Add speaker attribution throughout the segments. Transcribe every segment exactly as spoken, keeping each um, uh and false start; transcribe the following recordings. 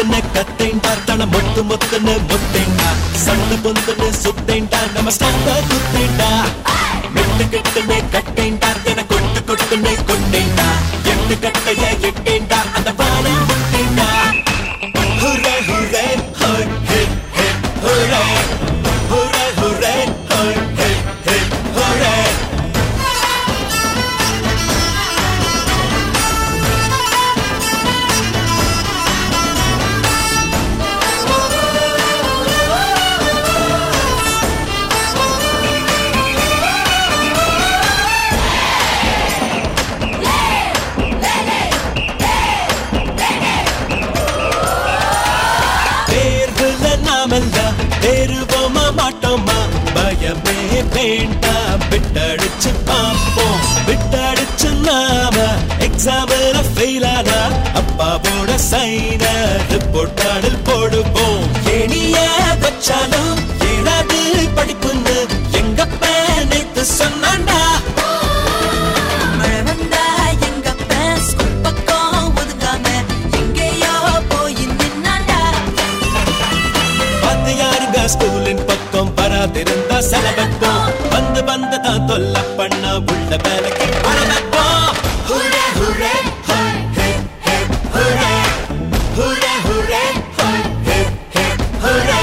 Speaker 1: கத்துன கத்தேண்டா தன மொத்து மொத்துன்னு முத்தேண்டா சண்டு பொந்துன்னு சுத்தேண்டா நம்ம ஸ்டாப்ப குத்தேண்டா மெட்டு கட்டுன்னு கட்டேண்டா தன கொட்டு கொட்டுன்னு கொண்டேண்டா எட்டு கட்டைய எட்டேண்டா அந்த பானை முட்டேண்டா ஹுரே ஹுரே ஹோய் ஹே ஹே ஹுரே ஹுரே ஹுரே ஹோய் ஹே ஹே ஹுரே தேருவோமா மாட்டோமா பயமே வேண்டாம் விட்டடிச்சு பார்ப்போம் விட்டடிச்சு நாம எக்ஸாம்ல ஃபெயில் ஆனா அப்பாவோட சைன ரிப்போர்ட்டாடில் போடுவோம் ஏனிய வச்சாலும் ஏதாவது படிப்புன்னு எங்க பேனைத்து சொன்னாண்டா ஸ்கூலின் பக்கம் வராதிருந்தா செலவெப்போம் வந்து வந்து தான் தொல்ல பண்ண உள்ள வேலைக்கு பழவெப்போம் ஹுரே ஹுரே ஹோய் ஹே ஹே ஹுரே ஹுரே ஹுரே ஹோய் ஹே ஹே ஹுரே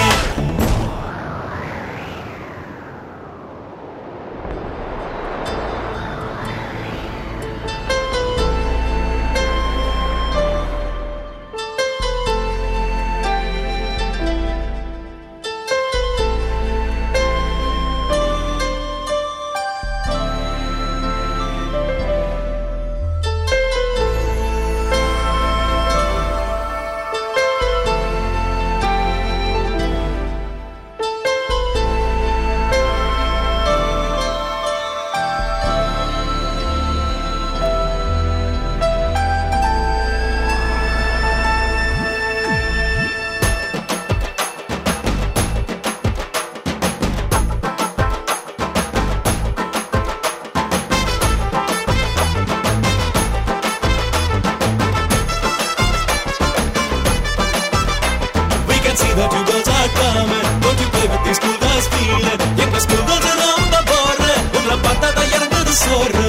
Speaker 1: See that you girls are coming. Don't you play with these school guys feeling? எங்க school girls ரொம்ப போற உங்களை பார்த்தா தான் இறங்குது சோறு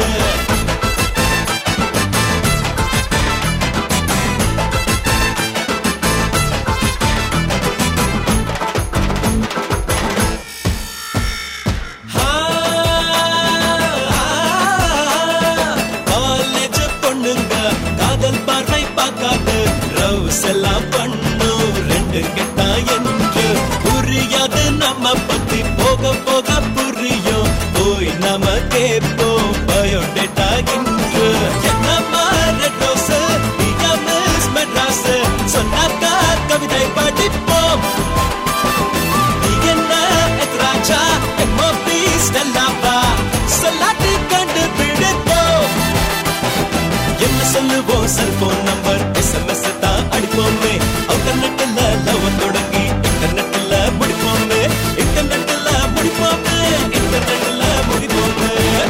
Speaker 1: காலேஜ் பொண்ணுங்க காதல் பார்வை பார்க்காது ரவுஸ் எல்லாம் பண்ணு கெட்டா என்று புரியாது நம்ம பத்தி போக போக புரியும் போய் நம்ம கேட்போம் பயோடேட்டா இன்று என்னம்மா ரெட்டோஸ் மிஸ் மெட்ராஸ் சொன்னாக்கா கவிதை படிப்போம் நீ என்ன எத்ராஜா எம்ஓபி ஸ்டெல்லாவா சொல்லாட்டி கண்டுபிடிப்போம் என்ன சொல்லுவோம் செல்போன் நம்பர் எஸ்எம்எஸ் தான் அடிப்போமே இன்டர்நெட்ல லவ் தொடங்கி இன்டர்நெட்ல முடிப்போமே இன்டர்நெட்ல முடிப்போமே இன்டர்நெட்ல முடிப்போமே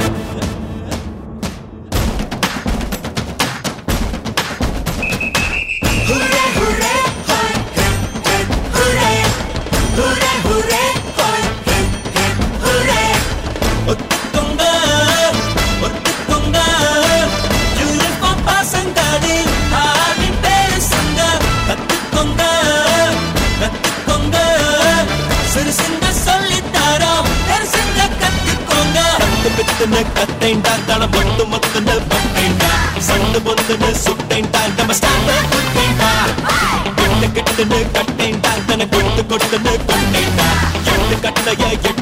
Speaker 1: ஹுரே ஹுரே ஹோய் ஹே ஹே ஹுரே ஹுரே ஹுரே ஹோய் ஹே ஹே ஹுரே ஒத்துக்கோங்க ஒத்துக்கோங்க யூனிஃபார்ம் பசங்கடி ஆவின் பேசுங்க கத்துக்கோங்க கத்துக்கோங்க சிறுசுங்க சொல்லித்தாரோம் பெருசுங்க கத்துக்கோங்க கத்து பித்துன்னு கத்தேண்டா தன மொட்டு மொத்துன்னு பட்டேண்டா சண்டு பொந்துன்னு சுட்டேண்டா நம்ம ஸ்டாப்ப குத்தேண்டா கெட்டு கெட்டுன்னு கட்டேண்டா தன கொட்டு கொட்டுன்னு கொண்டேண்டா எட்டு கட்டைய